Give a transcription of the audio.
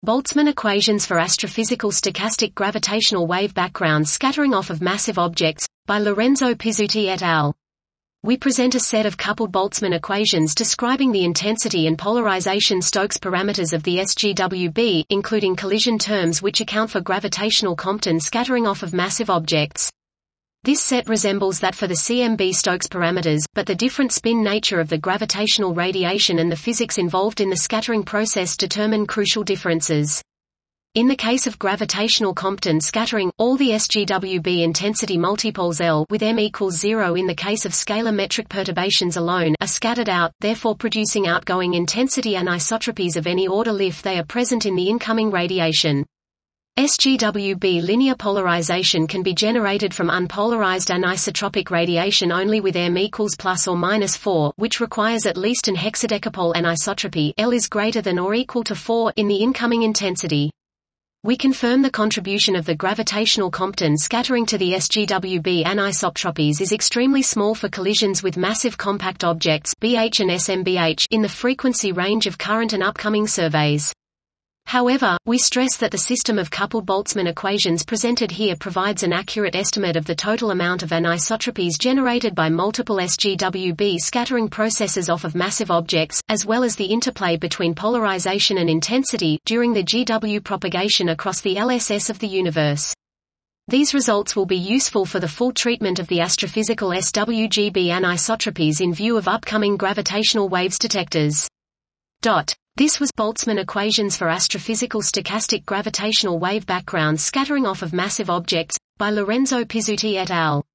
Boltzmann equations for astrophysical stochastic gravitational wave backgrounds scattering off of massive objects, by Lorenzo Pizzuti et al. We present a set of coupled Boltzmann equations describing the intensity and polarization Stokes parameters of the SGWB, including collision terms which account for gravitational Compton scattering off of massive objects. This set resembles that for the CMB Stokes parameters, but the different spin nature of the gravitational radiation and the physics involved in the scattering process determine crucial differences. In the case of gravitational Compton scattering, all the SGWB intensity multipoles L with m equals 0 in the case of scalar metric perturbations alone are scattered out, therefore producing outgoing intensity anisotropies of any order if they are present in the incoming radiation. SGWB linear polarization can be generated from unpolarized anisotropic radiation only with m equals plus or minus 4, which requires at least an hexadecapole anisotropy L is greater than or equal to 4 in the incoming intensity. We confirm the contribution of the gravitational Compton scattering to the SGWB anisotropies is extremely small for collisions with massive compact objects BH and SMBH in the frequency range of current and upcoming surveys. However, we stress that the system of coupled Boltzmann equations presented here provides an accurate estimate of the total amount of anisotropies generated by multiple SGWB scattering processes off of massive objects, as well as the interplay between polarization and intensity during the GW propagation across the LSS of the universe. These results will be useful for the full treatment of the astrophysical SWGB anisotropies in view of upcoming gravitational waves detectors. This was Boltzmann equations for astrophysical stochastic gravitational wave backgrounds scattering off of massive objects, by Lorenzo Pizzuti et al.